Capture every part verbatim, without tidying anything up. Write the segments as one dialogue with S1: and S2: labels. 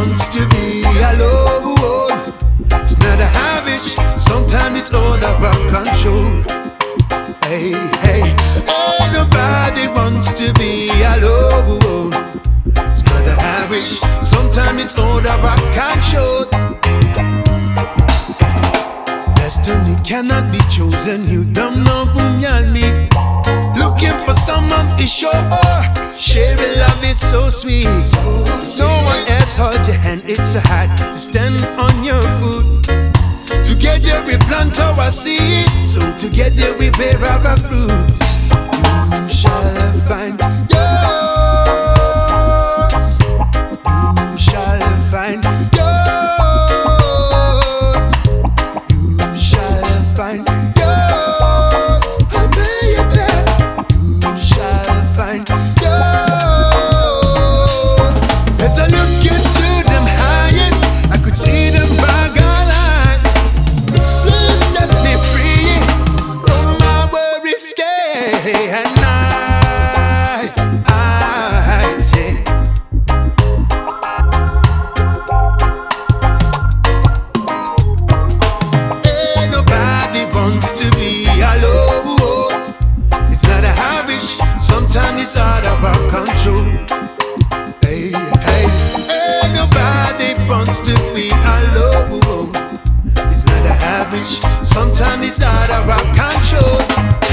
S1: wants to be alone. It's not a habit, sometimes it's all about control. Hey, hey, ain't nobody wants to be alone. It's not a habit, sometimes it's all about control. Destiny cannot be chosen, you don't know whom you'll meet. Looking for someone for sure. Sharing love is so sweet. No one else hold your hand, it's so hard to stand on your foot. Together we plant our seed, so together we bear our fruit. You shall find yours. You shall find yours. You shall find yours. Oh baby, you shall find yours. As I look into them highest, I could see them bag of lights. Please set me free from my worries, day and night. I, yeah. Ain't nobody wants to be alone. It's not a habit, sometimes it's all about control. Hey, hey, ain't nobody wants to be alone. It's not a habit, sometimes it's all about control.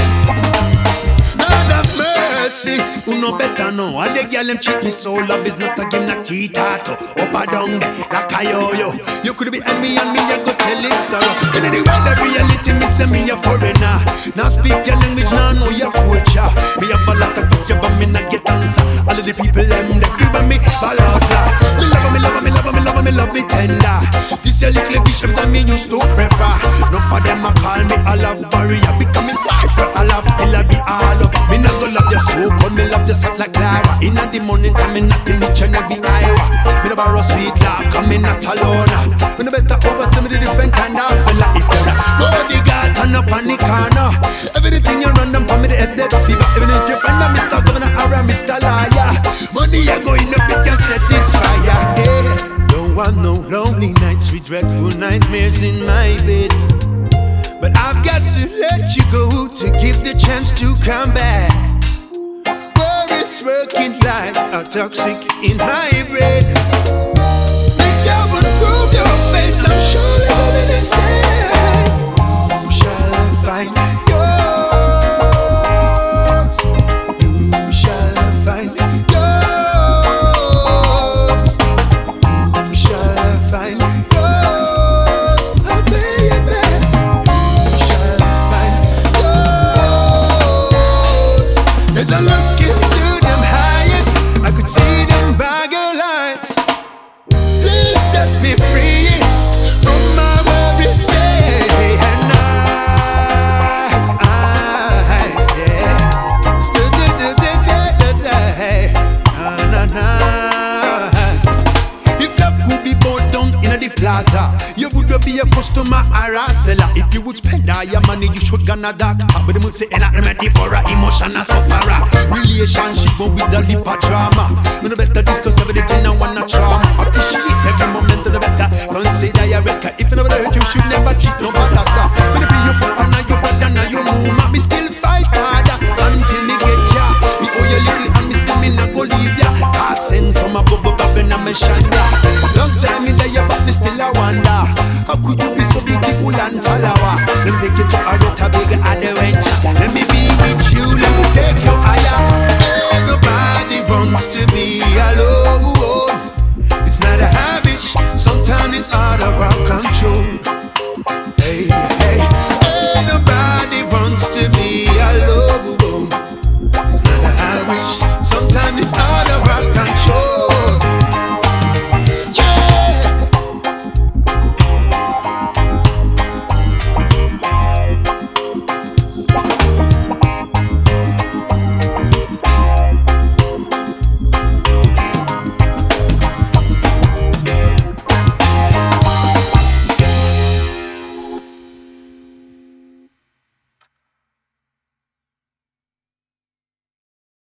S1: Lord of mercy, who know better know? All the girl them treat me so. Love is not a game, not tea-tato. Up or down there, like a yo-yo. You could be enemy and me, I go tell it sorrow. And anyway, the reality, me say me a foreigner. Now speak your language, now know your culture. Me have a lot of questions, but me not get answer. All of the people, them, they feel by me, balaka. Me love her, me love her, me love her, me love her, me love me tender. This a little bitch every time me used to prefer. No for them I call me a love warrior. Becoming fight for a love till I be all up. Me not go love your so cold, me love just hot like lava. In the morning time, me not in each and every hour. Me no borrow sweet love, come me not alone. Me no better oversee me the different kind of fella. If you're nobody got turn up on the corner. Everything you run them for me the estate fever. Even if you find a Mister Governor or a Mister Liar, money I go in the bit can satisfy ya. Yeah. Don't want no lonely nights with dreadful nightmares in my bed. But I've got to let you go to give the chance to come back. Worries working like a toxic in my brain. If you would prove your fate, I'm surely going to say you shall find yours. You shall find yours. You shall find yours. Oh baby, you shall find yours. As I look into them highest, I could see them bag of lights. Please set me free from my worries, day and night. Yeah. Na, na, na. If love could be bought down in the plaza, you would be a customer or a seller. If you would spend all your money, you should gonna doctor. But they would say, and I remedy for a emotional sufferer. Relationship but with a lip of drama. We no better discuss everything I wanna trauma. Appreciate every moment to the better. Consider your record. If you never hurt, you should never treat nobody, sir. When you feel your papa, now your brother, now your mama, me still fight harder until me get ya. Me owe you little and me say me not go leave ya. God send from a bubble and I'm a shanda. Long time in there, but me still a wonder. How could you be so beautiful and talawa? Let me take you to a better big adventure. Let me be with you, let me take you higher. Everybody wants to